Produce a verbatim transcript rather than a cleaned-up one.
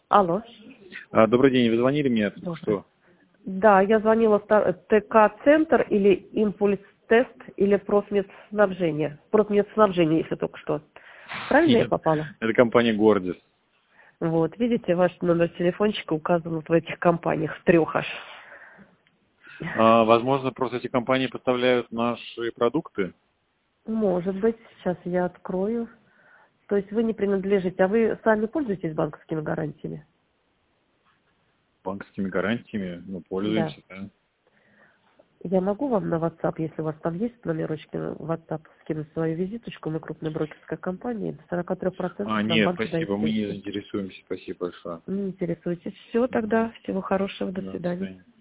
Алло. А, добрый день, вы звонили мне? Добрый. Что? Да, я звонила в Та- ТК-центр или импульс-тест или профмедснабжение. Профмедснабжение, если только что. Правильно я Нет, попала? это компания Гордис. Вот, видите, ваш номер телефончика указан вот в этих компаниях, в трех аж. А, возможно, просто эти компании поставляют наши продукты? Может быть, сейчас я открою. То есть вы не принадлежите, а вы сами пользуетесь банковскими гарантиями? Банковскими гарантиями? Ну, Да. пользуемся, да. Я могу вам на WhatsApp, если у вас там есть номерочки, в WhatsApp скинуть свою визиточку, мы крупная брокерская компания, до сорока трёх процентов А, нам нет, банки дают спасибо, мы не скидки. заинтересуемся. Спасибо большое. Не интересуйтесь. Все тогда, всего хорошего, до Да, до свидания. свидания.